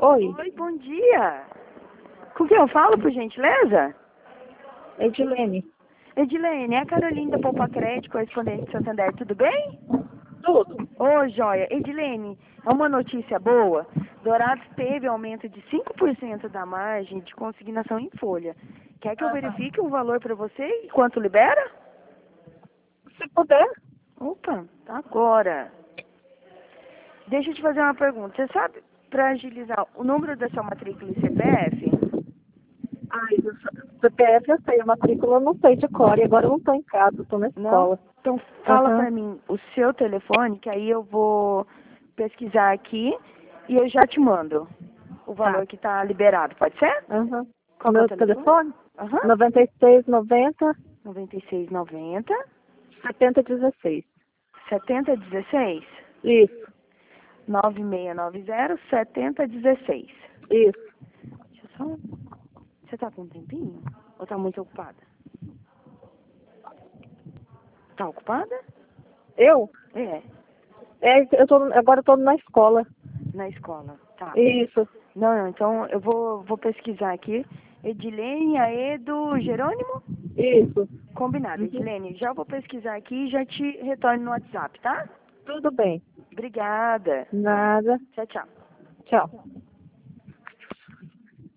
Oi, Oi, bom dia. Com quem eu falo, por gentileza? Edilene. Edilene, é a Carolina da Poupa Crédito, correspondente de Santander, tudo bem? Tudo. Ô, joia. Edilene, é uma notícia boa. Dourados teve aumento de 5% da margem de consignação em folha. Quer que eu verifique o valor para você e quanto libera? Se puder. Opa, tá agora. Deixa eu te fazer uma pergunta. Você sabe, para agilizar, o número da sua matrícula e CPF? Ai, o CPF eu sei, a matrícula eu não sei de cor. E agora eu não estou em casa, estou na Não? escola. Então fala Aham. para mim o seu telefone, que aí eu vou pesquisar aqui e eu já te mando o Tá. valor que está liberado, pode ser? Aham. Qual que é o Meu telefone? telefone? Aham. 9690 9690 7016. 7016 Isso, 9690 7016. isso. Deixa eu só. Você tá com um tempinho? Ou tá muito ocupada? Tá ocupada? Eu? É, Agora eu tô na escola. na escola. Tá. Isso, Não, então eu vou pesquisar aqui. Edilene Aedo Jerônimo? isso. Combinado, Uhum. Edilene. Já vou pesquisar aqui e já te retorno no WhatsApp, tá? Tudo bem. Obrigada. Nada. Tchau, tchau. Tchau.